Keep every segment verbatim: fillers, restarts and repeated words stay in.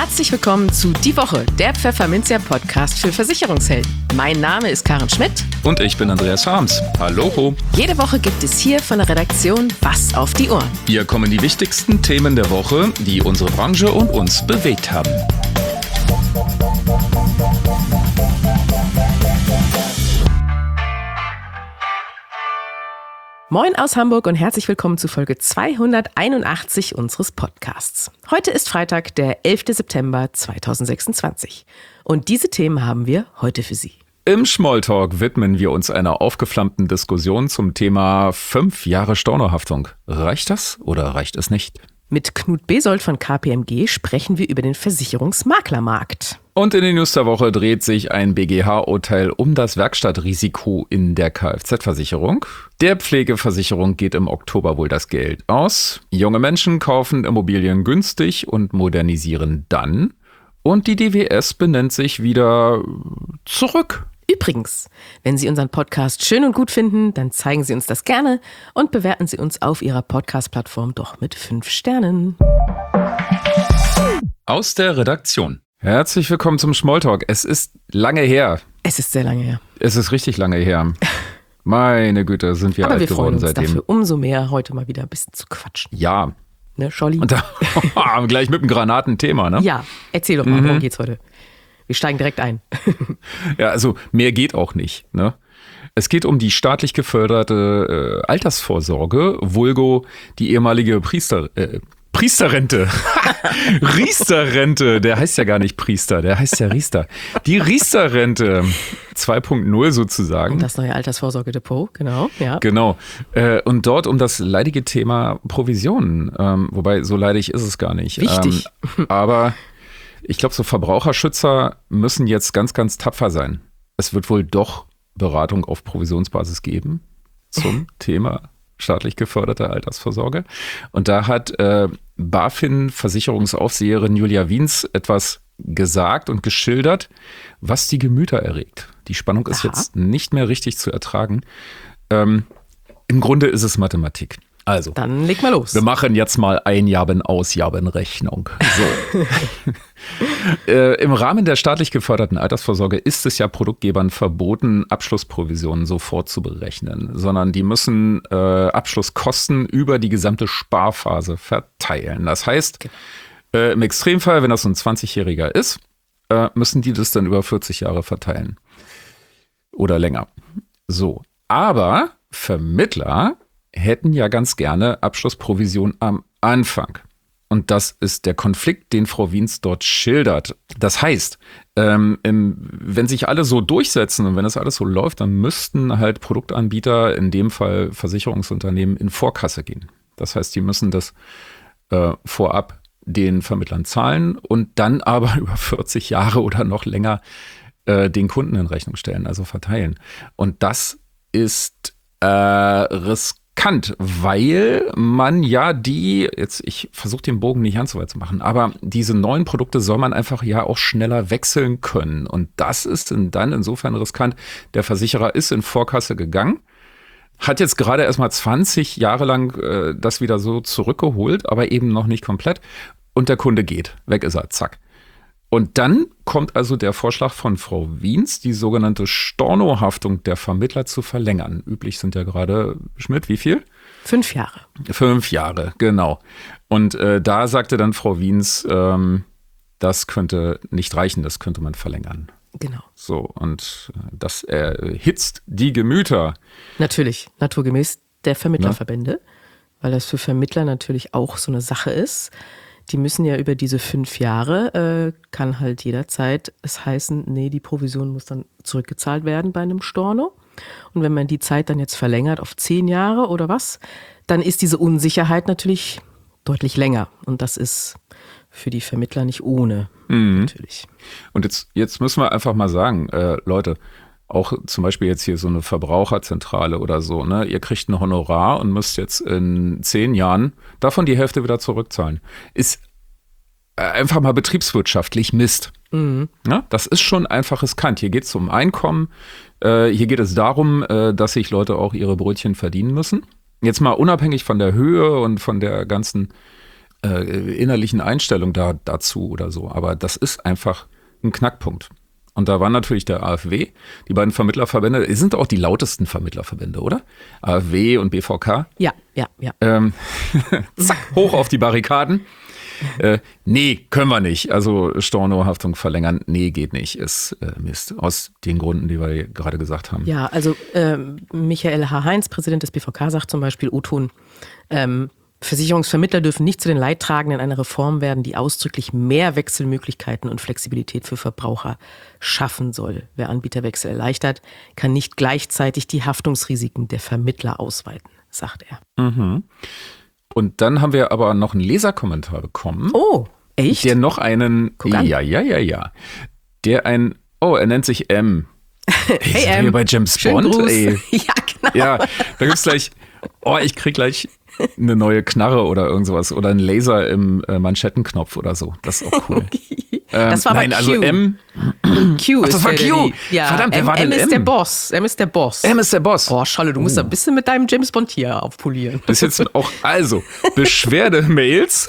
Herzlich willkommen zu Die Woche, der Pfefferminzia-Podcast für Versicherungshelden. Mein Name ist Karen Schmidt. Und ich bin Andreas Harms. Hallo. Jede Woche gibt es hier von der Redaktion was auf die Ohren. Hier kommen die wichtigsten Themen der Woche, die unsere Branche und uns bewegt haben. Moin aus Hamburg und herzlich willkommen zu Folge zweihunderteinundachtzig unseres Podcasts. Heute ist Freitag, der elfter September zweitausendsechsundzwanzig. Und diese Themen haben wir heute für Sie. Im Smalltalk widmen wir uns einer aufgeflammten Diskussion zum Thema fünf Jahre Stornohaftung. Reicht das oder reicht es nicht? Mit Knut Besold von K P M G sprechen wir über den Versicherungsmaklermarkt. Und in den News der Woche dreht sich ein B G H-Urteil um das Werkstattrisiko in der Kfz-Versicherung. Der Pflegeversicherung geht im Oktober wohl das Geld aus. Junge Menschen kaufen Immobilien günstig und modernisieren dann. Und die D W S benennt sich wieder zurück. Übrigens, wenn Sie unseren Podcast schön und gut finden, dann zeigen Sie uns das gerne und bewerten Sie uns auf Ihrer Podcast-Plattform doch mit fünf Sternen. Aus der Redaktion. Herzlich willkommen zum Smalltalk. Es ist lange her. Es ist sehr lange her. Es ist richtig lange her. Meine Güte, sind wir Aber alt wir geworden freuen uns seitdem. dafür umso mehr, heute mal wieder ein bisschen zu quatschen. Ja. Ne, Scholli? Und da gleich mit einem Granatenthema, ne? Ja, erzähl doch mal, Mhm. worum geht's heute? Wir steigen direkt ein. Ja, also mehr geht auch nicht, ne? Es geht um die staatlich geförderte äh, Altersvorsorge, vulgo die ehemalige Priester, äh, Priesterrente. Riester-Rente, der heißt ja gar nicht Priester, der heißt ja Riester. Die Riester-Rente zwei Punkt null sozusagen. Das neue Altersvorsorgedepot, genau. Ja. Genau. Äh, und dort um das leidige Thema Provisionen. Ähm, wobei, so leidig ist es gar nicht. Wichtig. Ähm, aber ich glaube, so Verbraucherschützer müssen jetzt ganz, ganz tapfer sein. Es wird wohl doch Beratung auf Provisionsbasis geben zum Thema staatlich geförderte Altersvorsorge. Und da hat äh, BaFin-Versicherungsaufseherin Julia Wiens etwas gesagt und geschildert, was die Gemüter erregt. Die Spannung ist Aha. jetzt nicht mehr richtig zu ertragen. Ähm, Im Grunde ist es Mathematik. Also, Dann leg mal los. wir machen jetzt mal Einjaben, Ausjaben Rechnung. So. äh, Im Rahmen der staatlich geförderten Altersvorsorge ist es ja Produktgebern verboten, Abschlussprovisionen sofort zu berechnen, sondern die müssen äh, Abschlusskosten über die gesamte Sparphase verteilen. Das heißt, äh, im Extremfall, wenn das so ein zwanzigjähriger ist, äh, müssen die das dann über vierzig Jahre verteilen. Oder länger. So. Aber Vermittler hätten ja ganz gerne Abschlussprovision am Anfang. Und das ist der Konflikt, den Frau Wiens dort schildert. Das heißt, ähm, im, wenn sich alle so durchsetzen und wenn das alles so läuft, dann müssten halt Produktanbieter, in dem Fall Versicherungsunternehmen, in Vorkasse gehen. Das heißt, die müssen das äh, vorab den Vermittlern zahlen und dann aber über vierzig Jahre oder noch länger äh, den Kunden in Rechnung stellen, also verteilen. Und das ist äh, riskant. Kant, weil man ja die, jetzt ich versuche den Bogen nicht ganz so weit zu machen, aber diese neuen Produkte soll man einfach ja auch schneller wechseln können. Und das ist dann insofern riskant. Der Versicherer ist in Vorkasse gegangen, hat jetzt gerade erst mal zwanzig Jahre lang äh, das wieder so zurückgeholt, aber eben noch nicht komplett. Und der Kunde geht, weg ist er, zack. Und dann kommt also der Vorschlag von Frau Wiens, die sogenannte Stornohaftung der Vermittler zu verlängern. Üblich sind ja gerade, Schmidt, wie viel? Fünf Jahre. Fünf Jahre, genau. Und äh, da sagte dann Frau Wiens, ähm, das könnte nicht reichen, das könnte man verlängern. Genau. So, und das erhitzt die Gemüter. Natürlich, naturgemäß der Vermittlerverbände, weil das für Vermittler natürlich auch so eine Sache ist. Die müssen ja über diese fünf Jahre, äh, kann halt jederzeit es heißen, nee, die Provision muss dann zurückgezahlt werden bei einem Storno. Und wenn man die Zeit dann jetzt verlängert auf zehn Jahre oder was, dann ist diese Unsicherheit natürlich deutlich länger. Und das ist für die Vermittler nicht ohne, Mhm. natürlich. Und jetzt, jetzt müssen wir einfach mal sagen, äh, Leute, auch zum Beispiel jetzt hier so eine Verbraucherzentrale oder so, ne? Ihr kriegt ein Honorar und müsst jetzt in zehn Jahren davon die Hälfte wieder zurückzahlen. Ist einfach mal betriebswirtschaftlich Mist. Mhm. Ja, das ist schon einfach riskant. Hier geht es um Einkommen. Äh, hier geht es darum, äh, dass sich Leute auch ihre Brötchen verdienen müssen. Jetzt mal unabhängig von der Höhe und von der ganzen äh, innerlichen Einstellung da, dazu oder so. Aber das ist einfach ein Knackpunkt. Und da war natürlich der A F W, die beiden Vermittlerverbände, die sind auch die lautesten Vermittlerverbände, oder? A F W und B V K. Ja, ja, ja. Ähm, zack, hoch auf die Barrikaden. Äh, nee, können wir nicht. Also Stornohaftung verlängern, nee, geht nicht. Ist äh, Mist. Aus den Gründen, die wir gerade gesagt haben. Ja, also ähm, Michael H. Heinz, Präsident des B V K, sagt zum Beispiel, O-Ton, ähm, Versicherungsvermittler dürfen nicht zu den Leidtragenden einer Reform werden, die ausdrücklich mehr Wechselmöglichkeiten und Flexibilität für Verbraucher schaffen soll. Wer Anbieterwechsel erleichtert, kann nicht gleichzeitig die Haftungsrisiken der Vermittler ausweiten, sagt er. Mhm. Und dann haben wir aber noch einen Leserkommentar bekommen. Oh, echt? Der noch einen, Guck an. ja, ja, ja, ja. Der ein, oh, er nennt sich M. Hey, Sind M. wir bei James Schönen Bond? Gruß. Ey. Ja, genau. Ja, da gibt's gleich, oh, ich krieg gleich eine neue Knarre oder irgend sowas oder einen Laser im äh, Manschettenknopf oder so. Das ist auch cool. Das war ähm, nein, bei Q. also M. Q Ach, das ist war der, Q. der, ja, Verdammt, wer M, war denn M ist M? der Boss. M ist der Boss. M ist der Boss. Oh, Scholle, du musst Oh. ein bisschen mit deinem James Bond hier aufpolieren. Das ist jetzt auch, also, Beschwerde-Mails.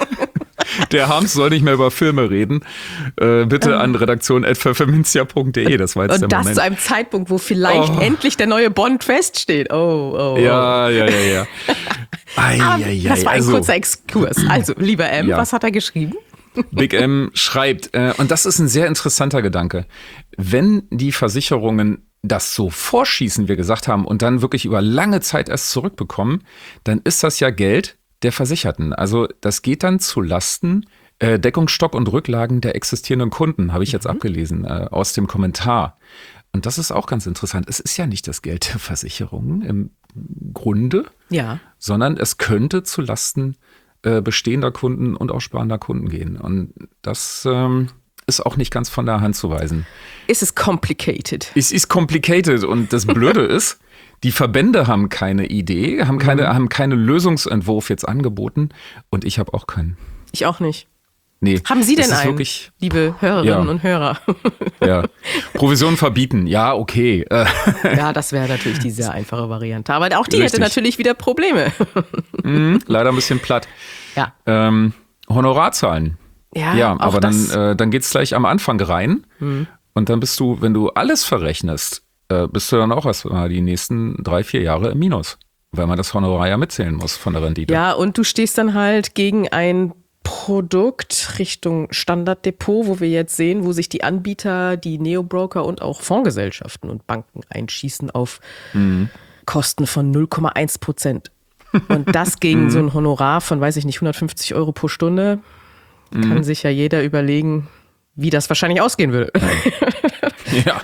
Der Harms soll nicht mehr über Filme reden. Äh, bitte an redaktion at pfefferminzia punkt de. Das war jetzt Und der das Moment. zu einem Zeitpunkt, wo vielleicht Oh. endlich der neue Bond feststeht. Oh, oh, oh. Ja, ja, ja, ja. Ei, Aber ei, ei, das war ein also, kurzer Exkurs. Also, lieber M, Ja. was hat er geschrieben? Big M schreibt, äh, und das ist ein sehr interessanter Gedanke, wenn die Versicherungen das so vorschießen, wie wir gesagt haben, und dann wirklich über lange Zeit erst zurückbekommen, dann ist das ja Geld der Versicherten. Also das geht dann zu Lasten äh, Deckungsstock und Rücklagen der existierenden Kunden, habe ich jetzt abgelesen äh, aus dem Kommentar. Und das ist auch ganz interessant. Es ist ja nicht das Geld der Versicherungen im Grunde, Ja. sondern es könnte zu Lasten äh, bestehender Kunden und auch sparender Kunden gehen. Und das ähm, ist auch nicht ganz von der Hand zu weisen. Ist es complicated? Es ist complicated und das Blöde ist, die Verbände haben keine Idee, haben keine, Mhm. haben keinen Lösungsentwurf jetzt angeboten und ich habe auch keinen. Ich auch nicht. Nee, Haben Sie das denn ist einen, wirklich, liebe Hörerinnen Ja. und Hörer? ja. Provision verbieten, ja, okay. Äh, Ja, das wäre natürlich die sehr einfache Variante. Aber auch die Richtig. hätte natürlich wieder Probleme. mh, leider ein bisschen platt. Ja. Ähm, Honorarzahlen. Ja, Ja, auch aber dann, das. äh, dann geht's gleich am Anfang rein. Und dann bist du, wenn du alles verrechnest, äh, bist du dann auch erst mal die nächsten drei, vier Jahre im Minus. Weil man das Honorar ja mitzählen muss von der Rendite. Ja, und du stehst dann halt gegen ein Produkt Richtung Standarddepot, wo wir jetzt sehen, wo sich die Anbieter, die Neobroker und auch Fondsgesellschaften und Banken einschießen auf Kosten von null Komma eins Prozent. Und das gegen so ein Honorar von, weiß ich nicht, hundertfünfzig Euro pro Stunde, kann sich ja jeder überlegen, wie das wahrscheinlich ausgehen würde. Ja.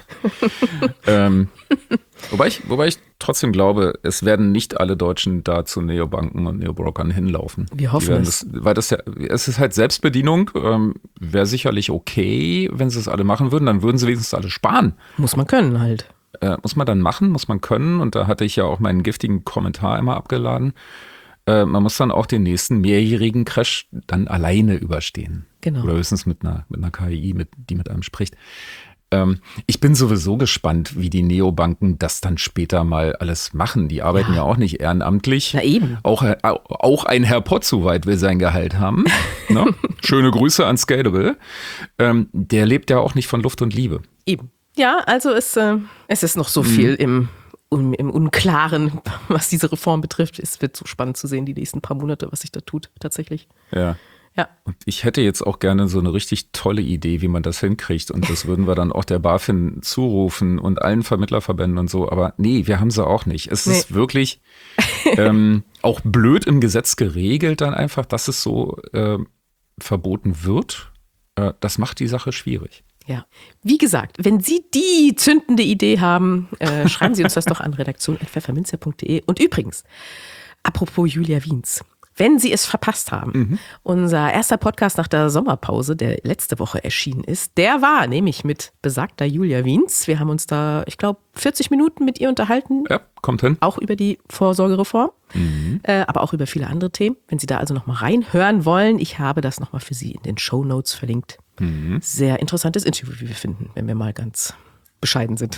ähm, wobei, ich, wobei ich trotzdem glaube, es werden nicht alle Deutschen da zu Neobanken und Neobrokern hinlaufen. Wir hoffen Die werden es. Das, weil das ja, es ist halt Selbstbedienung, ähm, wäre sicherlich okay, wenn sie es alle machen würden, dann würden sie wenigstens alle sparen. Muss man können halt. Äh, muss man dann machen, muss man können. Und da hatte ich ja auch meinen giftigen Kommentar immer abgeladen. Äh, man muss dann auch den nächsten mehrjährigen Crash dann alleine überstehen. Genau. Oder höchstens mit einer, mit einer K I, mit, die mit einem spricht. Ähm, ich bin sowieso gespannt, wie die Neobanken das dann später mal alles machen. Die arbeiten ja, Ja. auch nicht ehrenamtlich. Na eben. Auch, äh, auch ein Herr Potzuweit will sein Gehalt haben. Ne? Schöne Grüße an Scalable. Ähm, der lebt ja auch nicht von Luft und Liebe. Eben. Ja, also es, äh, es ist noch so viel im, im, im Unklaren, was diese Reform betrifft. Es wird so spannend zu sehen, die nächsten paar Monate, was sich da tut, tatsächlich. Ja. Ja. Und ich hätte jetzt auch gerne so eine richtig tolle Idee, wie man das hinkriegt. Und das würden wir dann auch der BaFin zurufen und allen Vermittlerverbänden und so. Aber nee, wir haben sie auch nicht. Es Nee. ist wirklich ähm, auch blöd im Gesetz geregelt dann einfach, dass es so äh, verboten wird. Äh, das macht die Sache schwierig. Ja. Wie gesagt, wenn Sie die zündende Idee haben, äh, schreiben Sie uns das doch an redaktion at pfefferminzia punkt de. Und übrigens, apropos Julia Wiens. Wenn Sie es verpasst haben, Mhm. unser erster Podcast nach der Sommerpause, der letzte Woche erschienen ist, der war nämlich mit besagter Julia Wiens. Wir haben uns da, ich glaube, vierzig Minuten mit ihr unterhalten, Ja, kommt hin. auch über die Vorsorgereform, äh, aber auch über viele andere Themen. Wenn Sie da also nochmal reinhören wollen, ich habe das nochmal für Sie in den Shownotes verlinkt. Sehr interessantes Interview, wie wir finden, wenn wir mal ganz bescheiden sind.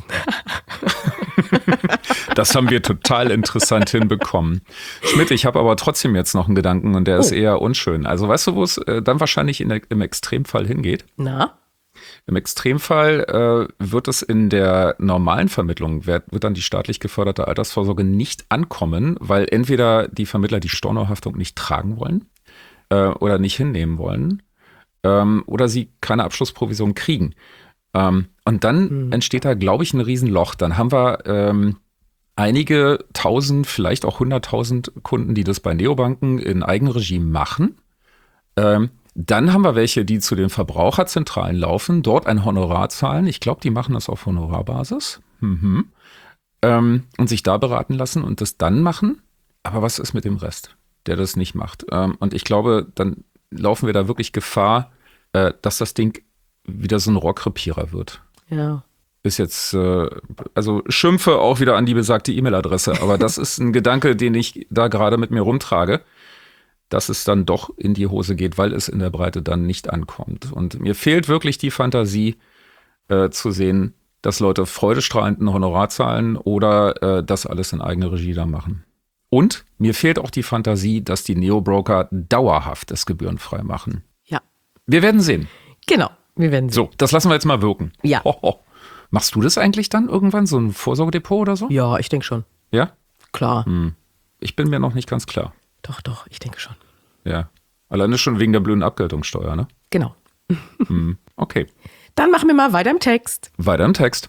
Das haben wir total interessant hinbekommen. Schmidt, ich habe aber trotzdem jetzt noch einen Gedanken und der oh. ist eher unschön. Also weißt du, wo es äh, dann wahrscheinlich in der, im Extremfall hingeht? Na? Im Extremfall äh, wird es in der normalen Vermittlung, wird, wird dann die staatlich geförderte Altersvorsorge nicht ankommen, weil entweder die Vermittler die Stornohaftung nicht tragen wollen äh, oder nicht hinnehmen wollen ähm, oder sie keine Abschlussprovision kriegen. Ähm, und dann hm. entsteht da, glaube ich, ein Riesenloch. Dann haben wir ähm, einige tausend, vielleicht auch hunderttausend Kunden, die das bei Neobanken in Eigenregie machen. Ähm, dann haben wir welche, die zu den Verbraucherzentralen laufen, dort ein Honorar zahlen. Ich glaube, die machen das auf Honorarbasis. Mhm. Ähm, und sich da beraten lassen und das dann machen. Aber was ist mit dem Rest, der das nicht macht? Ähm, und ich glaube, dann laufen wir da wirklich Gefahr, äh, dass das Ding wieder so ein Rohrkrepierer wird. Ja. Ist jetzt, äh, also schimpfe auch wieder an die besagte E-Mail-Adresse, aber das ist ein Gedanke, den ich da gerade mit mir rumtrage, dass es dann doch in die Hose geht, weil es in der Breite dann nicht ankommt. Und mir fehlt wirklich die Fantasie äh, zu sehen, dass Leute freudestrahlend ein Honorar zahlen oder äh, das alles in eigener Regie da machen. Und mir fehlt auch die Fantasie, dass die Neo-Broker dauerhaft das gebührenfrei machen. Ja. Wir werden sehen. Genau, wir werden sehen. So, das lassen wir jetzt mal wirken. Ja. Ho, ho. Machst du das eigentlich dann irgendwann, so ein Vorsorgedepot oder so? Ja, ich denke schon. Ja? Klar. Hm. Ich bin mir noch nicht ganz klar. Doch, doch, ich denke schon. Ja. Alleine schon wegen der blöden Abgeltungssteuer, ne? Genau. Hm. Okay. Dann machen wir mal weiter im Text. Weiter im Text.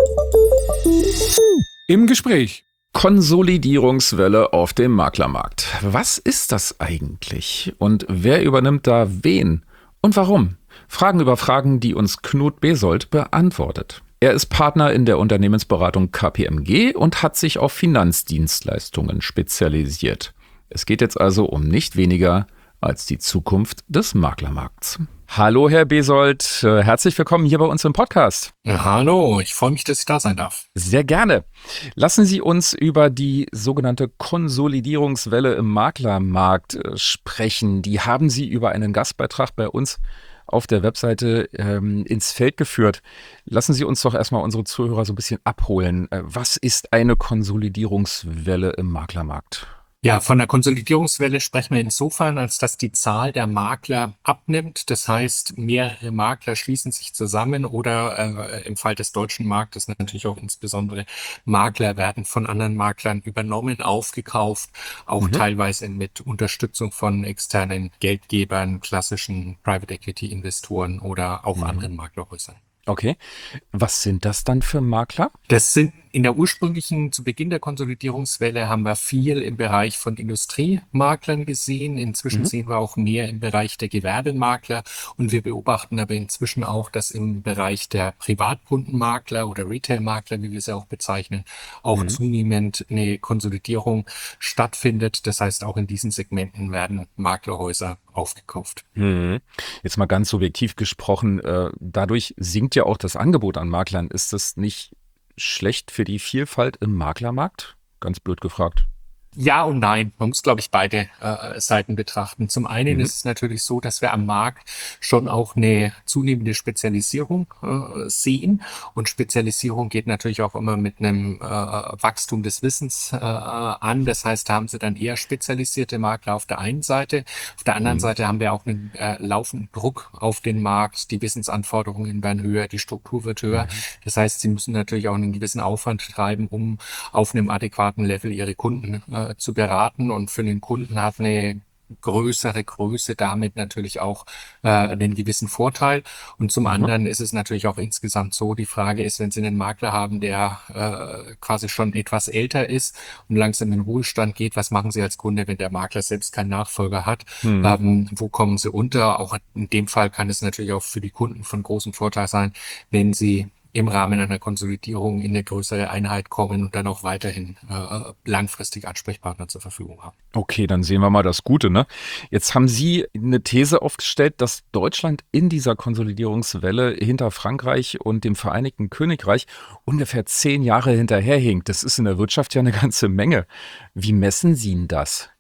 Im Gespräch. Konsolidierungswelle auf dem Maklermarkt. Was ist das eigentlich? Und wer übernimmt da wen? Und warum? Fragen über Fragen, die uns Knut Besold beantwortet. Er ist Partner in der Unternehmensberatung K P M G und hat sich auf Finanzdienstleistungen spezialisiert. Es geht jetzt also um nicht weniger als die Zukunft des Maklermarkts. Hallo Herr Besold, herzlich willkommen hier bei uns im Podcast. Ja, hallo, ich freue mich, dass ich da sein darf. Sehr gerne. Lassen Sie uns über die sogenannte Konsolidierungswelle im Maklermarkt sprechen. Die haben Sie über einen Gastbeitrag bei uns auf der Webseite ähm, ins Feld geführt. Lassen Sie uns doch erstmal unsere Zuhörer so ein bisschen abholen. Was ist eine Konsolidierungswelle im Maklermarkt? Ja, von der Konsolidierungswelle sprechen wir insofern, als dass die Zahl der Makler abnimmt. Das heißt, mehrere Makler schließen sich zusammen oder äh, im Fall des deutschen Marktes natürlich auch insbesondere Makler werden von anderen Maklern übernommen, aufgekauft, auch mhm. teilweise mit Unterstützung von externen Geldgebern, klassischen Private Equity Investoren oder auch mhm. anderen Maklerhäusern. Okay. Was sind das dann für Makler? Das sind in der ursprünglichen, zu Beginn der Konsolidierungswelle haben wir viel im Bereich von Industriemaklern gesehen. Inzwischen mhm. sehen wir auch mehr im Bereich der Gewerbemakler und wir beobachten aber inzwischen auch, dass im Bereich der Privatkundenmakler oder Retailmakler, wie wir sie auch bezeichnen, auch mhm. zunehmend eine Konsolidierung stattfindet. Das heißt, auch in diesen Segmenten werden Maklerhäuser aufgekauft. Mhm. Jetzt mal ganz subjektiv gesprochen, äh, dadurch sinkt ja auch das Angebot an Maklern. Ist das nicht schlecht für die Vielfalt im Maklermarkt? Ganz blöd gefragt. Ja und nein. Man muss, glaube ich, beide äh, Seiten betrachten. Zum einen mhm. ist es natürlich so, dass wir am Markt schon auch eine zunehmende Spezialisierung äh, sehen. Und Spezialisierung geht natürlich auch immer mit einem äh, Wachstum des Wissens äh, an. Das heißt, da haben Sie dann eher spezialisierte Makler auf der einen Seite. Auf der anderen mhm. Seite haben wir auch einen äh, laufenden Druck auf den Markt. Die Wissensanforderungen werden höher, die Struktur wird höher. Mhm. Das heißt, Sie müssen natürlich auch einen gewissen Aufwand treiben, um auf einem adäquaten Level Ihre Kunden äh, zu beraten, und für den Kunden hat eine größere Größe damit natürlich auch äh, einen gewissen Vorteil. Und zum anderen ist es natürlich auch insgesamt so, die Frage ist, wenn Sie einen Makler haben, der äh, quasi schon etwas älter ist und langsam in den Ruhestand geht, was machen Sie als Kunde, wenn der Makler selbst keinen Nachfolger hat? Mhm. Ähm, wo kommen Sie unter? Auch in dem Fall kann es natürlich auch für die Kunden von großem Vorteil sein, wenn Sie im Rahmen einer Konsolidierung in eine größere Einheit kommen und dann auch weiterhin äh, langfristig Ansprechpartner zur Verfügung haben. Okay, dann sehen wir mal das Gute, ne? Jetzt haben Sie eine These aufgestellt, dass Deutschland in dieser Konsolidierungswelle hinter Frankreich und dem Vereinigten Königreich ungefähr zehn Jahre hinterherhinkt. Das ist in der Wirtschaft ja eine ganze Menge. Wie messen Sie denn das?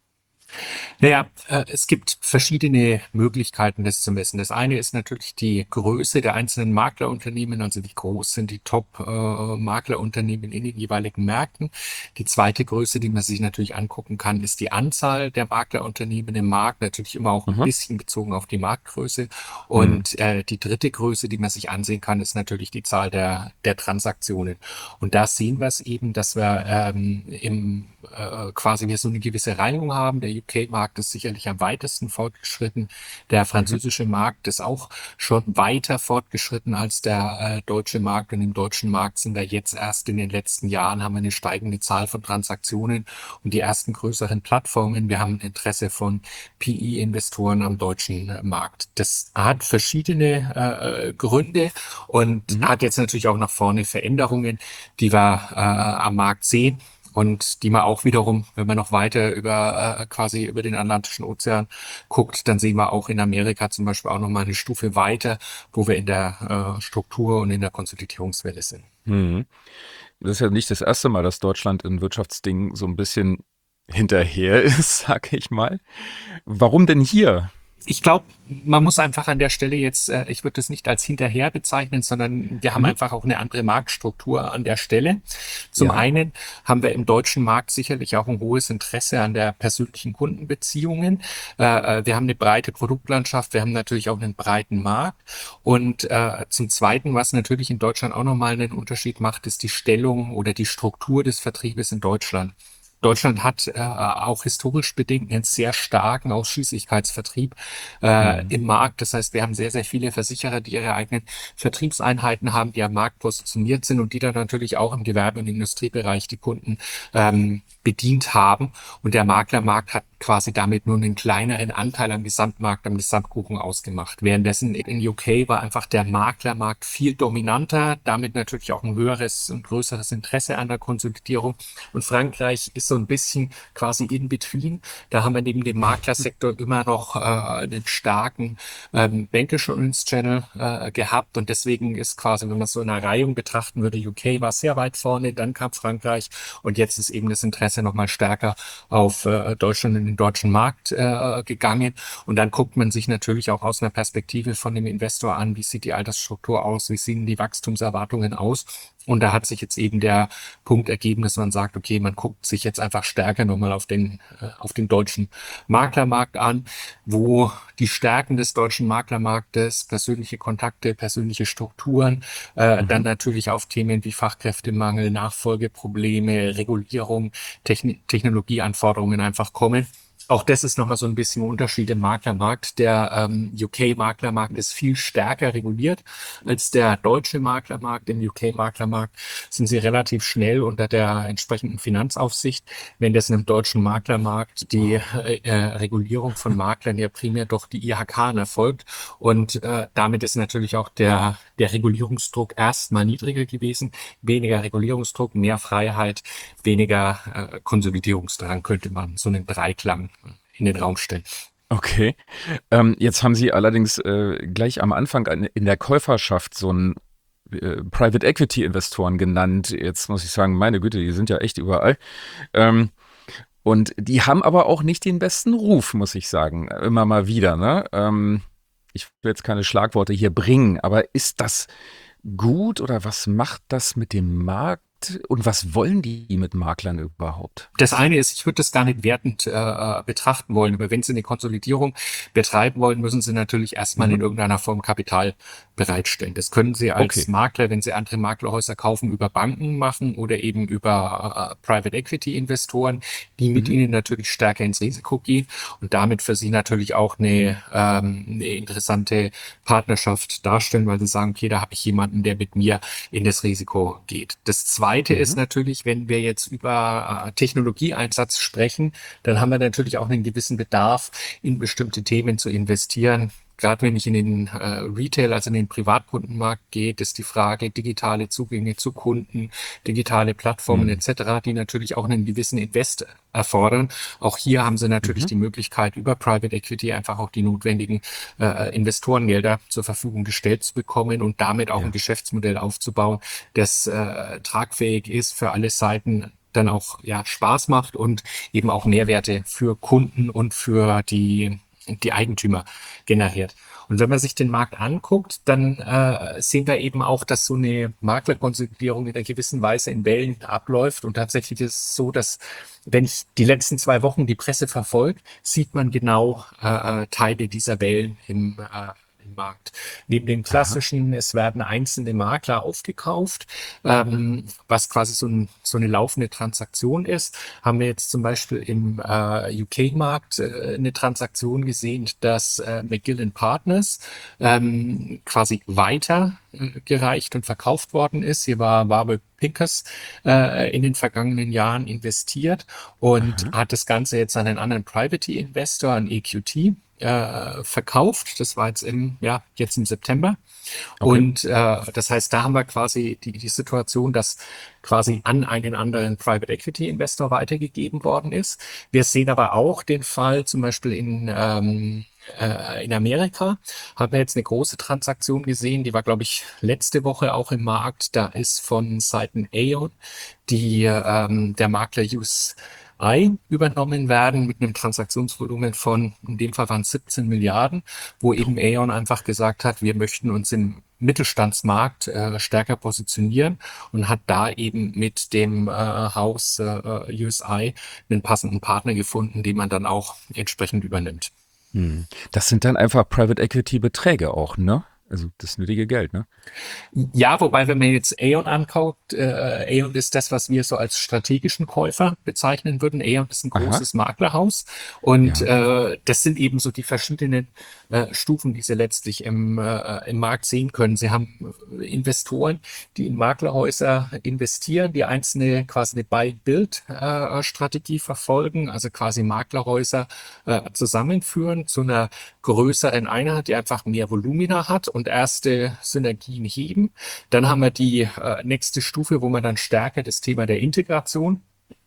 Naja, äh, es gibt verschiedene Möglichkeiten, das zu messen. Das eine ist natürlich die Größe der einzelnen Maklerunternehmen, also wie groß sind die Top-Maklerunternehmen in den jeweiligen Märkten. Die zweite Größe, die man sich natürlich angucken kann, ist die Anzahl der Maklerunternehmen im Markt, natürlich immer auch ein Mhm. bisschen bezogen auf die Marktgröße. Mhm. Und äh, die dritte Größe, die man sich ansehen kann, ist natürlich die Zahl der, der Transaktionen. Und da sehen wir es eben, dass wir ähm, im äh, quasi wir so eine gewisse Reihung haben. Der U K-Markt ist sicherlich am weitesten fortgeschritten. Der Mhm. französische Markt ist auch schon weiter fortgeschritten als der äh, deutsche Markt. Und im deutschen Markt sind wir jetzt erst in den letzten Jahren, haben wir eine steigende Zahl von Transaktionen und die ersten größeren Plattformen. Wir haben ein Interesse von P E-Investoren am deutschen äh, Markt. Das hat verschiedene äh, Gründe und Mhm. hat jetzt natürlich auch nach vorne Veränderungen, die wir äh, am Markt sehen. Und die man auch wiederum, wenn man noch weiter über äh, quasi über den Atlantischen Ozean guckt, dann sehen wir auch in Amerika zum Beispiel auch noch mal eine Stufe weiter, wo wir in der äh, Struktur und in der Konsolidierungswelle sind. Mhm. Das ist ja nicht das erste Mal, dass Deutschland in Wirtschaftsdingen so ein bisschen hinterher ist, sag ich mal. Warum denn hier? Ich glaube, man muss einfach an der Stelle jetzt, äh, ich würde das nicht als hinterher bezeichnen, sondern wir haben Mhm. einfach auch eine andere Marktstruktur an der Stelle. Zum Ja. einen haben wir im deutschen Markt sicherlich auch ein hohes Interesse an der persönlichen Kundenbeziehungen. Äh, äh, wir haben eine breite Produktlandschaft, wir haben natürlich auch einen breiten Markt. Und äh, zum Zweiten, was natürlich in Deutschland auch nochmal einen Unterschied macht, ist die Stellung oder die Struktur des Vertriebes in Deutschland. Deutschland hat äh, auch historisch bedingt einen sehr starken Ausschließlichkeitsvertrieb äh, Mhm. im Markt. Das heißt, wir haben sehr, sehr viele Versicherer, die ihre eigenen Vertriebseinheiten haben, die am Markt positioniert sind und die dann natürlich auch im Gewerbe- und Industriebereich die Kunden ähm, bedient haben. Und der Maklermarkt hat quasi damit nur einen kleineren Anteil am Gesamtmarkt, am Gesamtkuchen ausgemacht. Währenddessen in U K war einfach der Maklermarkt viel dominanter, damit natürlich auch ein höheres und größeres Interesse an der Konsolidierung. Und Frankreich ist so ein bisschen quasi in between. Da haben wir neben dem Maklersektor immer noch äh, einen starken ähm, Bancassurance Channel äh, gehabt. Und deswegen ist quasi, wenn man so eine Reihung betrachten würde, U K war sehr weit vorne, dann kam Frankreich und jetzt ist eben das Interesse nochmal stärker auf äh, Deutschland und den deutschen Markt äh, gegangen. Und dann guckt man sich natürlich auch aus einer Perspektive von dem Investor an, wie sieht die Altersstruktur aus, wie sehen die Wachstumserwartungen aus. Und da hat sich jetzt eben der Punkt ergeben, dass man sagt, okay, man guckt sich jetzt einfach stärker nochmal auf den, äh, auf den deutschen Maklermarkt an, wo die Stärken des deutschen Maklermarktes, persönliche Kontakte, persönliche Strukturen, äh, dann Mhm. natürlich auf Themen wie Fachkräftemangel, Nachfolgeprobleme, Regulierung, Techn Technologieanforderungen einfach kommen. Auch das ist nochmal so ein bisschen ein Unterschied im Maklermarkt. Der ähm, U K-Maklermarkt ist viel stärker reguliert als der deutsche Maklermarkt. Im U K-Maklermarkt sind sie relativ schnell unter der entsprechenden Finanzaufsicht, wenn das im deutschen Maklermarkt die äh, äh, Regulierung von Maklern ja primär durch die I H K erfolgt. Und äh, damit ist natürlich auch der, der Regulierungsdruck erstmal niedriger gewesen. Weniger Regulierungsdruck, mehr Freiheit, weniger äh, Konsolidierungsdrang, könnte man so einen Dreiklang in den Raum stellen. Okay. Ähm, jetzt haben Sie allerdings äh, gleich am Anfang an- in der Käuferschaft so einen äh, Private Equity Investoren genannt. Jetzt muss ich sagen, meine Güte, die sind ja echt überall. Ähm, und die haben aber auch nicht den besten Ruf, muss ich sagen. Immer mal wieder, ne? Ähm, ich will jetzt keine Schlagworte hier bringen, aber ist das gut oder was macht das mit dem Markt und was wollen die mit Maklern überhaupt? Das eine ist, ich würde das gar nicht wertend äh, betrachten wollen, aber wenn Sie eine Konsolidierung betreiben wollen, müssen Sie natürlich erstmal Mhm. in irgendeiner Form Kapital bereitstellen. Das können Sie als Okay. Makler, wenn Sie andere Maklerhäuser kaufen, über Banken machen oder eben über äh, Private Equity Investoren, die mit Mhm. Ihnen natürlich stärker ins Risiko gehen und damit für Sie natürlich auch eine, ähm, eine interessante Partnerschaft darstellen, weil Sie sagen, okay, da habe ich jemanden, der mit mir in das Risiko geht. Das Zweite ist Mhm. natürlich, wenn wir jetzt über äh, Technologieeinsatz sprechen, dann haben wir natürlich auch einen gewissen Bedarf, in bestimmte Themen zu investieren. Gerade wenn ich in den äh, Retail, also in den Privatkundenmarkt gehe, ist die Frage digitale Zugänge zu Kunden, digitale Plattformen Mhm. et cetera, die natürlich auch einen gewissen Invest erfordern. Auch hier haben sie natürlich Mhm. die Möglichkeit, über Private Equity einfach auch die notwendigen äh, Investorengelder zur Verfügung gestellt zu bekommen und damit auch ein Ja. Geschäftsmodell aufzubauen, das äh, tragfähig ist für alle Seiten, dann auch ja Spaß macht und eben auch Mehrwerte für Kunden und für die die Eigentümer generiert. Und wenn man sich den Markt anguckt, dann äh, sehen wir eben auch, dass so eine Maklerkonsolidierung in einer gewissen Weise in Wellen abläuft. Und tatsächlich ist es so, dass wenn ich die letzten zwei Wochen die Presse verfolge, sieht man genau äh, Teile dieser Wellen im äh, im Markt. Neben den klassischen, es werden einzelne Makler aufgekauft, ähm, was quasi so, ein, so eine laufende Transaktion ist, haben wir jetzt zum Beispiel im äh, U K-Markt äh, eine Transaktion gesehen, dass äh, McGillen Partners ähm, quasi weiter äh, gereicht und verkauft worden ist. Hier war Warburg Pincus äh, in den vergangenen Jahren investiert und Aha. hat das Ganze jetzt an einen anderen Private Investor, an E Q T, äh, verkauft. Das war jetzt im, ja, jetzt im September. Okay. Und äh, das heißt, da haben wir quasi die, die Situation, dass quasi an einen anderen Private Equity Investor weitergegeben worden ist. Wir sehen aber auch den Fall zum Beispiel in ähm, äh, in Amerika haben wir jetzt eine große Transaktion gesehen, die war, glaube ich, letzte Woche auch im Markt. Da ist von Seiten Aon die ähm, der Makler U S I übernommen werden mit einem Transaktionsvolumen von, in dem Fall waren es siebzehn Milliarden, wo eben Aon einfach gesagt hat, wir möchten uns im Mittelstandsmarkt äh, stärker positionieren und hat da eben mit dem äh, Haus äh, U S I einen passenden Partner gefunden, den man dann auch entsprechend übernimmt. Hm. Das sind dann einfach Private Equity Beträge auch, ne? Also das nötige Geld, ne? Ja, wobei, wenn man jetzt Aon anguckt, äh, Aon ist das, was wir so als strategischen Käufer bezeichnen würden. Aon ist ein Aha. großes Maklerhaus und Ja. äh, das sind eben so die verschiedenen äh, Stufen, die Sie letztlich im, äh, im Markt sehen können. Sie haben äh, Investoren, die in Maklerhäuser investieren, die einzelne quasi eine Buy-Build-Strategie verfolgen, also quasi Maklerhäuser äh, zusammenführen zu einer größeren Einheit, die einfach mehr Volumina hat und erste Synergien heben. Dann haben wir die äh, nächste Stufe, wo man dann stärker das Thema der Integration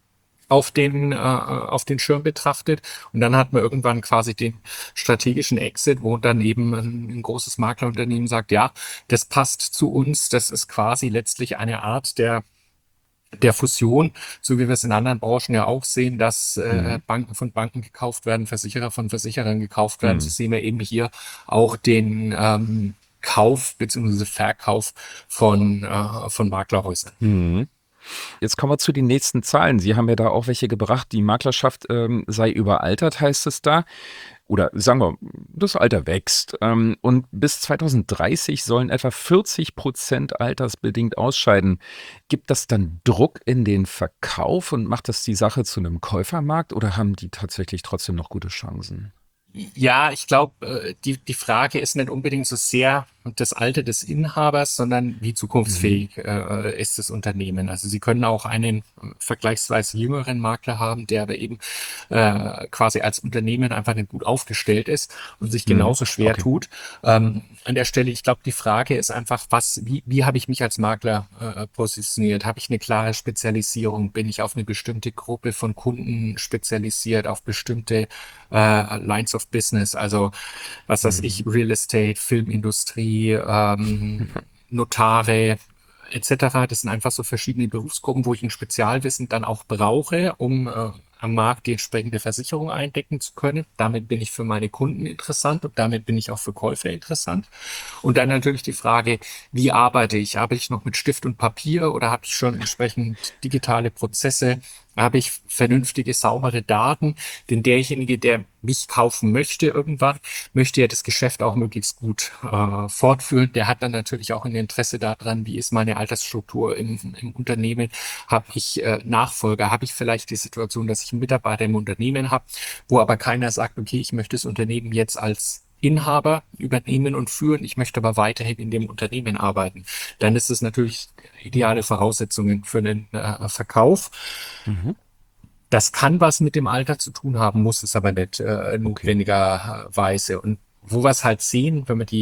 auf den äh, auf den Schirm betrachtet und dann hat man irgendwann quasi den strategischen Exit, wo dann eben ein, ein großes Maklerunternehmen sagt, ja, das passt zu uns, das ist quasi letztlich eine Art der der Fusion, so wie wir es in anderen Branchen ja auch sehen, dass äh, Mhm. Banken von Banken gekauft werden, Versicherer von Versicherern gekauft werden. So Mhm. sehen wir eben hier auch den ähm, Kauf bzw. Verkauf von, äh, von Maklerhäusern. Mhm. Jetzt kommen wir zu den nächsten Zahlen. Sie haben ja da auch welche gebracht. Die Maklerschaft ähm, sei überaltert, heißt es da. Oder sagen wir, das Alter wächst. Ähm, und bis zwanzig dreißig sollen etwa vierzig Prozent altersbedingt ausscheiden. Gibt das dann Druck in den Verkauf und macht das die Sache zu einem Käufermarkt oder haben die tatsächlich trotzdem noch gute Chancen? Ja, ich glaube, die, die Frage ist nicht unbedingt so sehr das Alter des Inhabers, sondern wie Mhm. zukunftsfähig äh, ist das Unternehmen. Also Sie können auch einen vergleichsweise jüngeren Makler haben, der aber eben äh, quasi als Unternehmen einfach nicht gut aufgestellt ist und sich Mhm. genauso schwer Okay. tut. Ähm, an der Stelle, ich glaube, die Frage ist einfach, was, wie, wie habe ich mich als Makler äh, positioniert? Habe ich eine klare Spezialisierung? Bin ich auf eine bestimmte Gruppe von Kunden spezialisiert, auf bestimmte äh, Lines of Business? Also, was weiß ich, Mhm. Real Estate, Filmindustrie, ähm, Notare, et cetera. Das sind einfach so verschiedene Berufsgruppen, wo ich ein Spezialwissen dann auch brauche, um äh, am Markt die entsprechende Versicherung eindecken zu können. Damit bin ich für meine Kunden interessant und damit bin ich auch für Käufer interessant. Und dann natürlich die Frage, wie arbeite ich? Arbeite ich noch mit Stift und Papier oder habe ich schon entsprechend digitale Prozesse? Habe ich vernünftige, saubere Daten? Denn derjenige, der mich kaufen möchte irgendwann, möchte ja das Geschäft auch möglichst gut äh, fortführen. Der hat dann natürlich auch ein Interesse daran, wie ist meine Altersstruktur im, im Unternehmen? Habe ich äh, Nachfolger? Habe ich vielleicht die Situation, dass ich einen Mitarbeiter im Unternehmen habe, wo aber keiner sagt, okay, ich möchte das Unternehmen jetzt als Inhaber übernehmen und führen, ich möchte aber weiterhin in dem Unternehmen arbeiten. Dann ist es natürlich ideale Voraussetzungen für einen äh, Verkauf. Mhm. Das kann was mit dem Alter zu tun haben, muss es aber nicht äh, Okay. notwendigerweise. Und wo wir es halt sehen, wenn wir die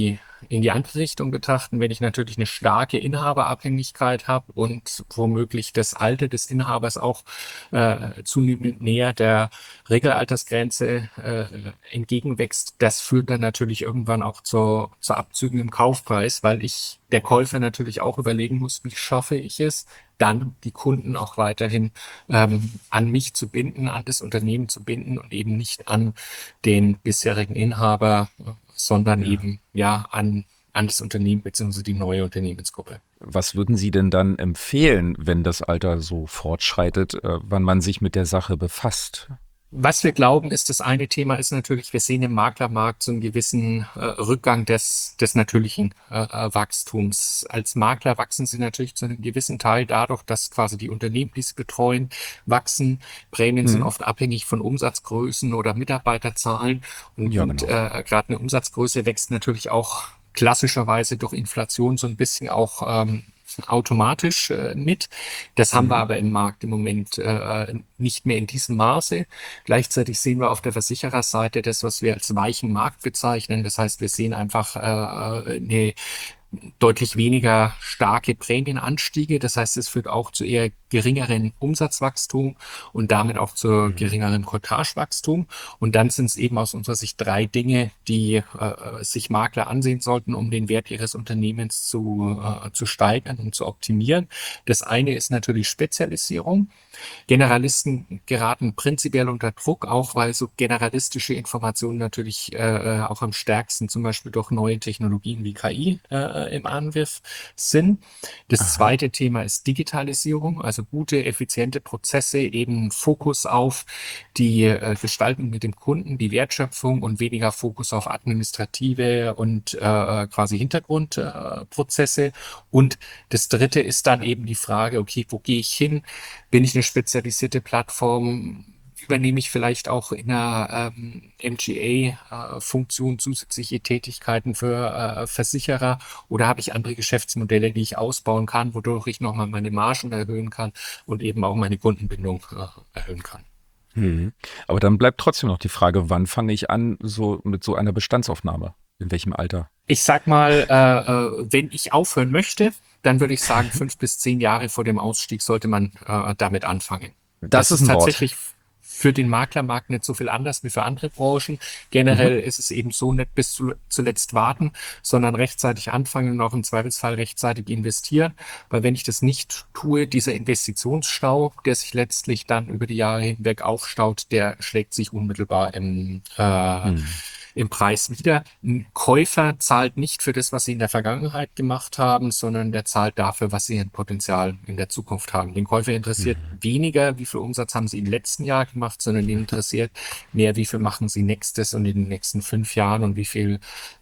in die andere Richtung betrachten, wenn ich natürlich eine starke Inhaberabhängigkeit habe und womöglich das Alter des Inhabers auch äh, zunehmend näher der Regelaltersgrenze äh, entgegenwächst, das führt dann natürlich irgendwann auch zur, zur Abzügen im Kaufpreis, weil ich der Käufer natürlich auch überlegen muss, wie schaffe ich es, dann die Kunden auch weiterhin ähm, an mich zu binden, an das Unternehmen zu binden und eben nicht an den bisherigen Inhaber, sondern Ja. eben ja an, an das Unternehmen bzw. die neue Unternehmensgruppe. Was würden Sie denn dann empfehlen, wenn das Alter so fortschreitet, äh, wann man sich mit der Sache befasst? Was wir glauben, ist, das eine Thema ist natürlich, wir sehen im Maklermarkt so einen gewissen äh, Rückgang des, des natürlichen äh, äh, Wachstums. Als Makler wachsen sie natürlich zu einem gewissen Teil dadurch, dass quasi die Unternehmen, die sie betreuen, wachsen. Prämien sind Mhm. oft abhängig von Umsatzgrößen oder Mitarbeiterzahlen. Und, Ja, und genau. äh, gerade eine Umsatzgröße wächst natürlich auch klassischerweise durch Inflation so ein bisschen auch ähm, automatisch äh, mit. Das haben wir Mhm. aber im Markt im Moment äh, nicht mehr in diesem Maße. Gleichzeitig sehen wir auf der Versichererseite das, was wir als weichen Markt bezeichnen. Das heißt, wir sehen einfach äh, eine deutlich weniger starke Prämienanstiege. Das heißt, es führt auch zu eher geringeren Umsatzwachstum und damit auch zu Mhm. geringeren Courtagewachstum. Und dann sind es eben aus unserer Sicht drei Dinge, die äh, sich Makler ansehen sollten, um den Wert ihres Unternehmens zu, äh, zu steigern und zu optimieren. Das eine ist natürlich Spezialisierung. Generalisten geraten prinzipiell unter Druck, auch weil so generalistische Informationen natürlich äh, auch am stärksten zum Beispiel durch neue Technologien wie K I äh, im Angriff sind. Das Aha. zweite Thema ist Digitalisierung, also gute, effiziente Prozesse, eben Fokus auf die äh, Gestaltung mit dem Kunden, die Wertschöpfung und weniger Fokus auf administrative und äh, quasi Hintergrundprozesse. Äh, und das dritte ist dann eben die Frage, okay, wo gehe ich hin? Bin ich eine spezialisierte Plattform? Übernehme ich vielleicht auch in einer ähm, M G A-Funktion zusätzliche Tätigkeiten für äh, Versicherer oder habe ich andere Geschäftsmodelle, die ich ausbauen kann, wodurch ich nochmal meine Margen erhöhen kann und eben auch meine Kundenbindung äh, erhöhen kann? Mhm. Aber dann bleibt trotzdem noch die Frage, wann fange ich an, so mit so einer Bestandsaufnahme? In welchem Alter? Ich sag mal, äh, äh, wenn ich aufhören möchte, dann würde ich sagen, fünf bis zehn Jahre vor dem Ausstieg sollte man äh, damit anfangen. Das ist ein Wort. tatsächlich für den Maklermarkt nicht so viel anders wie für andere Branchen. Generell ist es eben so, nicht bis zu, zuletzt warten, sondern rechtzeitig anfangen und auch im Zweifelsfall rechtzeitig investieren. Weil wenn ich das nicht tue, dieser Investitionsstau, der sich letztlich dann über die Jahre hinweg aufstaut, der schlägt sich unmittelbar im äh, Mhm. im Preis wieder. Ein Käufer zahlt nicht für das, was sie in der Vergangenheit gemacht haben, sondern der zahlt dafür, was sie an Potenzial in der Zukunft haben. Den Käufer interessiert weniger, wie viel Umsatz haben sie im letzten Jahr gemacht, sondern den interessiert mehr, wie viel machen sie nächstes und in den nächsten fünf Jahren und wie viel,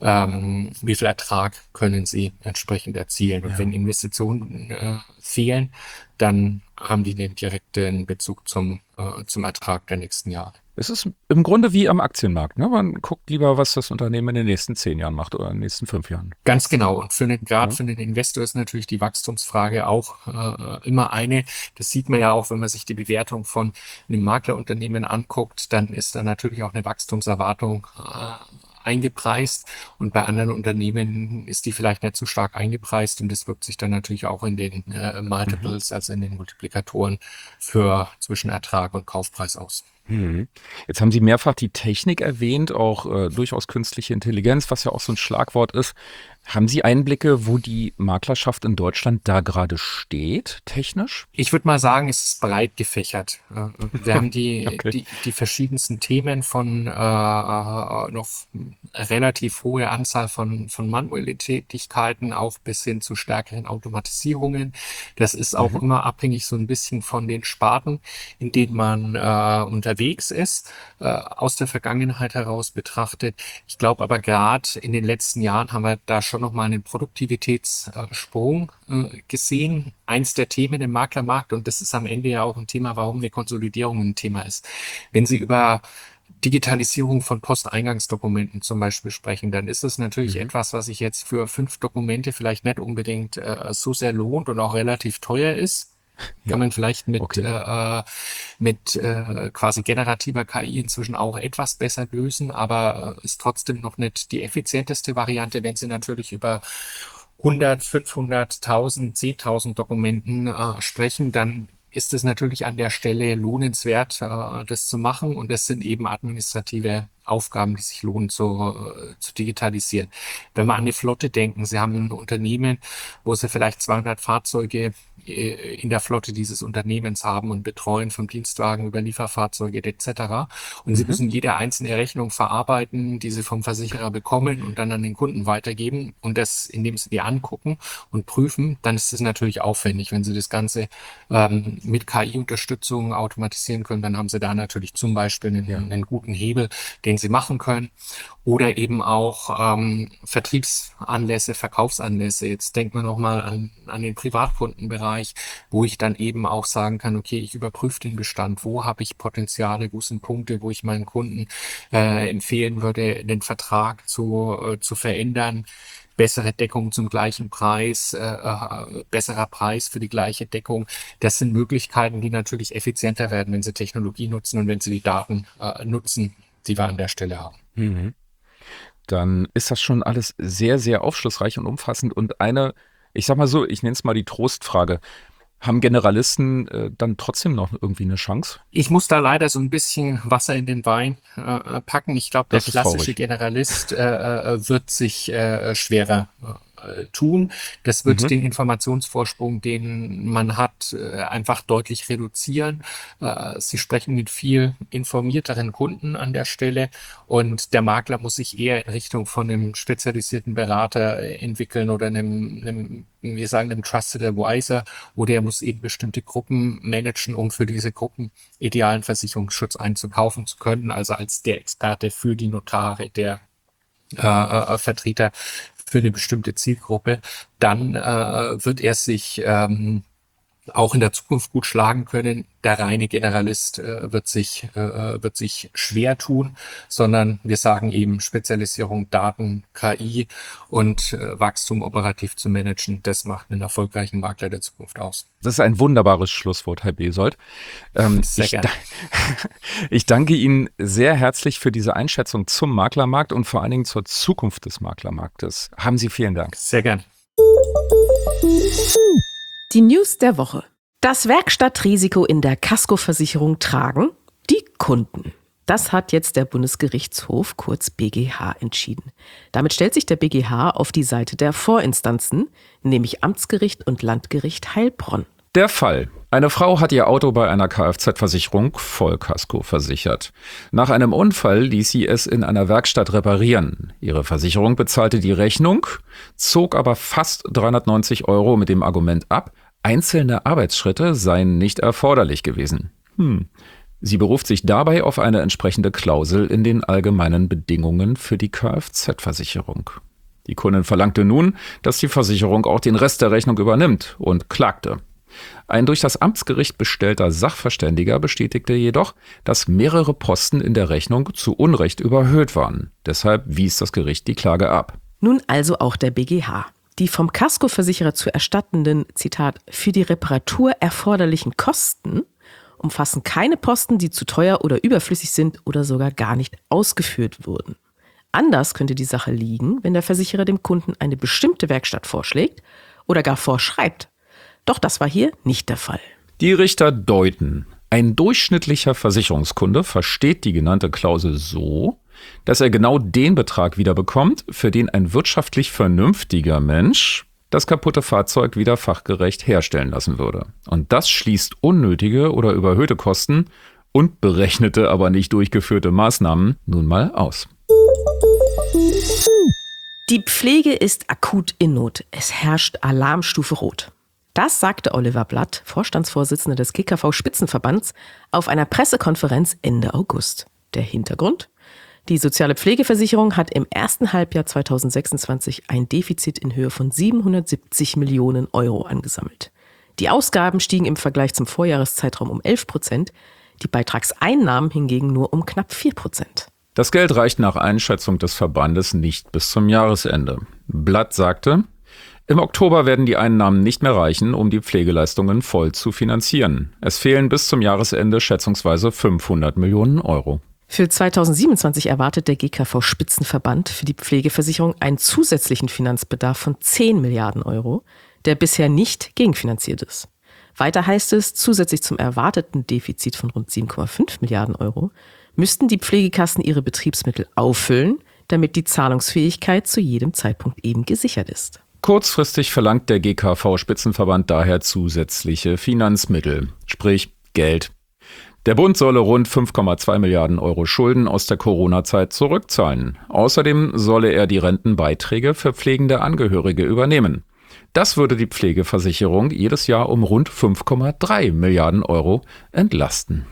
ähm, wie viel Ertrag können sie entsprechend erzielen. Und Ja. wenn Investitionen äh, fehlen, dann haben die den direkten Bezug zum, äh, zum Ertrag der nächsten Jahre. Es ist im Grunde wie am Aktienmarkt. Ne? Man guckt lieber, was das Unternehmen in den nächsten zehn Jahren macht oder in den nächsten fünf Jahren. Ganz genau. Und für den, gerade Ja. für den Investor ist natürlich die Wachstumsfrage auch äh, immer eine. Das sieht man ja auch, wenn man sich die Bewertung von einem Maklerunternehmen anguckt, dann ist da natürlich auch eine Wachstumserwartung äh, eingepreist. Und bei anderen Unternehmen ist die vielleicht nicht so stark eingepreist. Und das wirkt sich dann natürlich auch in den äh, Multiples, also in den Multiplikatoren für zwischen Ertrag und Kaufpreis aus. Mhm. Jetzt haben Sie mehrfach die Technik erwähnt, auch äh, durchaus künstliche Intelligenz, was ja auch so ein Schlagwort ist. Haben Sie Einblicke, wo die Maklerschaft in Deutschland da gerade steht, technisch? Ich würde mal sagen, es ist breit gefächert. Äh, Wir haben die, Okay. die, die verschiedensten Themen von äh, äh, noch relativ hohe Anzahl von, von manuellen Tätigkeiten auch bis hin zu stärkeren Automatisierungen. Das ist auch Mhm. immer abhängig so ein bisschen von den Sparten, in denen man äh, unterwegs ist, äh, aus der Vergangenheit heraus betrachtet. Ich glaube aber gerade in den letzten Jahren haben wir da schon nochmal einen Produktivitätssprung äh, gesehen. Eins der Themen im Maklermarkt, und das ist am Ende ja auch ein Thema, warum eine Konsolidierung ein Thema ist. Wenn Sie über Digitalisierung von Posteingangsdokumenten zum Beispiel sprechen, dann ist das natürlich Mhm. etwas, was sich jetzt für fünf Dokumente vielleicht nicht unbedingt äh, so sehr lohnt und auch relativ teuer ist. Kann man vielleicht mit, Okay. äh, mit äh, quasi generativer K I inzwischen auch etwas besser lösen, aber äh, ist trotzdem noch nicht die effizienteste Variante, wenn Sie natürlich über hundert, fünfhundert, tausend, zehntausend Dokumenten äh, sprechen, dann ist es natürlich an der Stelle lohnenswert, äh, das zu machen. Und das sind eben administrative Aufgaben, die sich lohnen zu, äh, zu digitalisieren. Wenn wir an eine Flotte denken, Sie haben ein Unternehmen, wo Sie vielleicht zweihundert Fahrzeuge äh, in der Flotte dieses Unternehmens haben und betreuen, vom Dienstwagen über Lieferfahrzeuge et cetera. Und Sie Mhm. müssen jede einzelne Rechnung verarbeiten, die Sie vom Versicherer bekommen und dann an den Kunden weitergeben. Und das, indem Sie die angucken und prüfen, dann ist es natürlich aufwendig. Wenn Sie das Ganze ähm, mit K I-Unterstützung automatisieren können, dann haben Sie da natürlich zum Beispiel einen, Ja. einen guten Hebel, den Sie machen können. Oder eben auch ähm, Vertriebsanlässe, Verkaufsanlässe. Jetzt denken wir nochmal an, an den Privatkundenbereich, wo ich dann eben auch sagen kann, okay, ich überprüfe den Bestand. Wo habe ich Potenziale, wo sind Punkte, wo ich meinen Kunden äh, empfehlen würde, den Vertrag zu, äh, zu verändern. Bessere Deckung zum gleichen Preis, äh, äh, besserer Preis für die gleiche Deckung. Das sind Möglichkeiten, die natürlich effizienter werden, wenn Sie Technologie nutzen und wenn Sie die Daten äh, nutzen, die wir an der Stelle haben. Mhm. Dann ist das schon alles sehr, sehr aufschlussreich und umfassend. Und eine, ich sag mal so, ich nenne es mal die Trostfrage. Haben Generalisten äh, dann trotzdem noch irgendwie eine Chance? Ich muss da leider so ein bisschen Wasser in den Wein äh, packen. Ich glaube, der Das ist klassische traurig. Generalist äh, äh, wird sich äh, schwerer äh, tun. Das wird Mhm. den Informationsvorsprung, den man hat, äh, einfach deutlich reduzieren. Äh, Sie sprechen mit viel informierteren Kunden an der Stelle und der Makler muss sich eher in Richtung von einem spezialisierten Berater äh, entwickeln oder einem, einem, wir sagen, einem Trusted Advisor, oder er muss eben bestimmte Gruppen managen, um für diese Gruppen idealen Versicherungsschutz einzukaufen zu können, also als der Experte für die Notare, der äh, äh, Vertreter für eine bestimmte Zielgruppe, dann äh, wird er sich ähm, auch in der Zukunft gut schlagen können. Der reine Generalist äh, wird sich äh, wird sich schwer tun, sondern wir sagen eben Spezialisierung, Daten, K I und äh, Wachstum operativ zu managen. Das macht einen erfolgreichen Makler der Zukunft aus. Das ist ein wunderbares Schlusswort, Herr Besold. Ähm, Sehr ich, gerne. ich danke Ihnen sehr herzlich für diese Einschätzung zum Maklermarkt und vor allen Dingen zur Zukunft des Maklermarktes. Haben Sie vielen Dank. Sehr gern. Die News der Woche. Das Werkstattrisiko in der Kaskoversicherung tragen die Kunden. Das hat jetzt der Bundesgerichtshof, kurz B G H, entschieden. Damit stellt sich der B G H auf die Seite der Vorinstanzen, nämlich Amtsgericht und Landgericht Heilbronn. Der Fall. Eine Frau hat ihr Auto bei einer Kfz-Versicherung Vollkasko versichert. Nach einem Unfall ließ sie es in einer Werkstatt reparieren. Ihre Versicherung bezahlte die Rechnung, zog aber fast dreihundertneunzig Euro mit dem Argument ab, einzelne Arbeitsschritte seien nicht erforderlich gewesen. Hm. Sie beruft sich dabei auf eine entsprechende Klausel in den allgemeinen Bedingungen für die Kfz-Versicherung. Die Kundin verlangte nun, dass die Versicherung auch den Rest der Rechnung übernimmt und klagte. Ein durch das Amtsgericht bestellter Sachverständiger bestätigte jedoch, dass mehrere Posten in der Rechnung zu Unrecht überhöht waren. Deshalb wies das Gericht die Klage ab. Nun also auch der B G H. Die vom Kaskoversicherer zu erstattenden, Zitat, für die Reparatur erforderlichen Kosten umfassen keine Posten, die zu teuer oder überflüssig sind oder sogar gar nicht ausgeführt wurden. Anders könnte die Sache liegen, wenn der Versicherer dem Kunden eine bestimmte Werkstatt vorschlägt oder gar vorschreibt. Doch das war hier nicht der Fall. Die Richter deuten, ein durchschnittlicher Versicherungskunde versteht die genannte Klausel so, dass er genau den Betrag wieder bekommt, für den ein wirtschaftlich vernünftiger Mensch das kaputte Fahrzeug wieder fachgerecht herstellen lassen würde. Und das schließt unnötige oder überhöhte Kosten und berechnete, aber nicht durchgeführte Maßnahmen nun mal aus. Die Pflege ist akut in Not. Es herrscht Alarmstufe Rot. Das sagte Oliver Blatt, Vorstandsvorsitzender des G K V-Spitzenverbands, auf einer Pressekonferenz Ende August. Der Hintergrund? Die soziale Pflegeversicherung hat im ersten Halbjahr zweitausendsechsundzwanzig ein Defizit in Höhe von siebenhundertsiebzig Millionen Euro angesammelt. Die Ausgaben stiegen im Vergleich zum Vorjahreszeitraum um elf Prozent, die Beitragseinnahmen hingegen nur um knapp vier Prozent. Das Geld reicht nach Einschätzung des Verbandes nicht bis zum Jahresende. Blatt sagte, Im Oktober werden die Einnahmen nicht mehr reichen, um die Pflegeleistungen voll zu finanzieren. Es fehlen bis zum Jahresende schätzungsweise fünfhundert Millionen Euro. Für zweitausendsiebenundzwanzig erwartet der G K V-Spitzenverband für die Pflegeversicherung einen zusätzlichen Finanzbedarf von zehn Milliarden Euro, der bisher nicht gegenfinanziert ist. Weiter heißt es, zusätzlich zum erwarteten Defizit von rund sieben Komma fünf Milliarden Euro müssten die Pflegekassen ihre Betriebsmittel auffüllen, damit die Zahlungsfähigkeit zu jedem Zeitpunkt eben gesichert ist. Kurzfristig verlangt der G K V-Spitzenverband daher zusätzliche Finanzmittel, sprich Geld. Der Bund solle rund fünf Komma zwei Milliarden Euro Schulden aus der Corona-Zeit zurückzahlen. Außerdem solle er die Rentenbeiträge für pflegende Angehörige übernehmen. Das würde die Pflegeversicherung jedes Jahr um rund fünf Komma drei Milliarden Euro entlasten.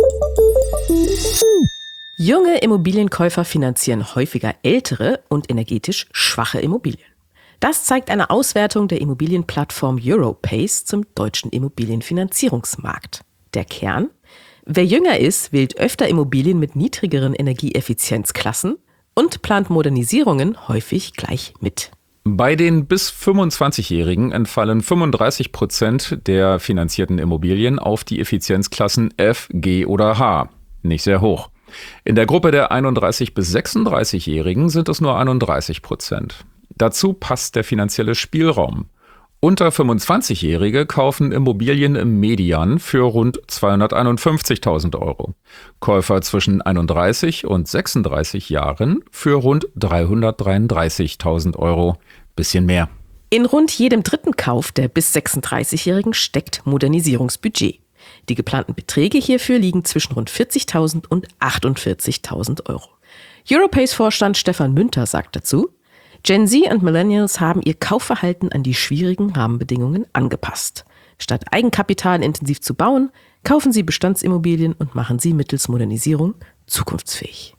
Junge Immobilienkäufer finanzieren häufiger ältere und energetisch schwache Immobilien. Das zeigt eine Auswertung der Immobilienplattform Europace zum deutschen Immobilienfinanzierungsmarkt. Der Kern: Wer jünger ist, wählt öfter Immobilien mit niedrigeren Energieeffizienzklassen und plant Modernisierungen häufig gleich mit. Bei den bis fünfundzwanzigjährigen entfallen fünfunddreißig Prozent der finanzierten Immobilien auf die Effizienzklassen F, G oder H. Nicht sehr hoch. In der Gruppe der einunddreißig bis sechsunddreißigjährigen sind es nur einunddreißig Prozent. Dazu passt der finanzielle Spielraum. Unter fünfundzwanzigjährige kaufen Immobilien im Median für rund zweihunderteinundfünfzigtausend Euro. Käufer zwischen einunddreißig und sechsunddreißig Jahren für rund dreihundertdreiunddreißigtausend Euro. Bisschen mehr. In rund jedem dritten Kauf der bis sechsunddreißigjährigen steckt Modernisierungsbudget. Die geplanten Beträge hierfür liegen zwischen rund vierzigtausend und achtundvierzigtausend Euro. Europace-Vorstand Stefan Münter sagt dazu: Gen Z und Millennials haben ihr Kaufverhalten an die schwierigen Rahmenbedingungen angepasst. Statt eigenkapitalintensiv zu bauen, kaufen sie Bestandsimmobilien und machen sie mittels Modernisierung zukunftsfähig.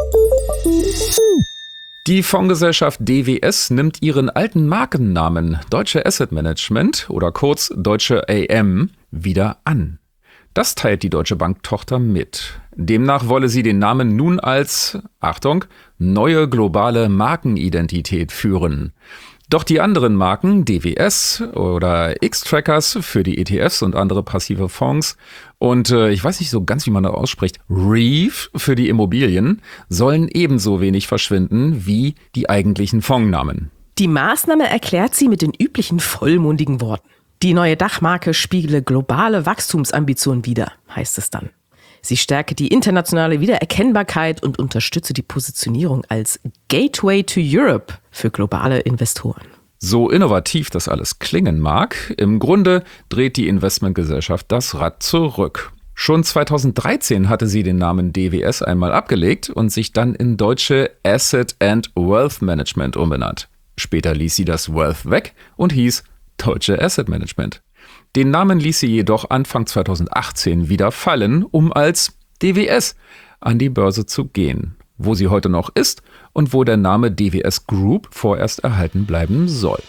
Die Fondsgesellschaft D W S nimmt ihren alten Markennamen Deutsche Asset Management oder kurz Deutsche A M wieder an. Das teilt die Deutsche Bank-Tochter mit. Demnach wolle sie den Namen nun als, Achtung, neue globale Markenidentität führen. Doch die anderen Marken, D W S oder X-Trackers für die E T Fs und andere passive Fonds und äh, ich weiß nicht so ganz, wie man das ausspricht, Reef für die Immobilien, sollen ebenso wenig verschwinden wie die eigentlichen Fondsnamen. Die Maßnahme erklärt sie mit den üblichen vollmundigen Worten. Die neue Dachmarke spiegle globale Wachstumsambitionen wider, heißt es dann. Sie stärke die internationale Wiedererkennbarkeit und unterstütze die Positionierung als Gateway to Europe für globale Investoren. So innovativ das alles klingen mag, im Grunde dreht die Investmentgesellschaft das Rad zurück. Schon zweitausenddreizehn hatte sie den Namen D W S einmal abgelegt und sich dann in Deutsche Asset and Wealth Management umbenannt. Später ließ sie das Wealth weg und hieß Deutsche Asset Management. Den Namen ließ sie jedoch Anfang zweitausendachtzehn wieder fallen, um als D W S an die Börse zu gehen, wo sie heute noch ist und wo der Name D W S Group vorerst erhalten bleiben soll.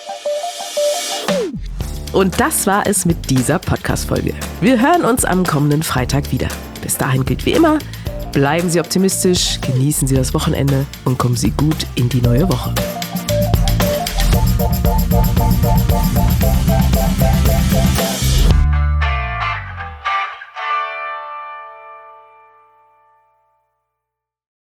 Und das war es mit dieser Podcast-Folge. Wir hören uns am kommenden Freitag wieder. Bis dahin gilt wie immer, bleiben Sie optimistisch, genießen Sie das Wochenende und kommen Sie gut in die neue Woche.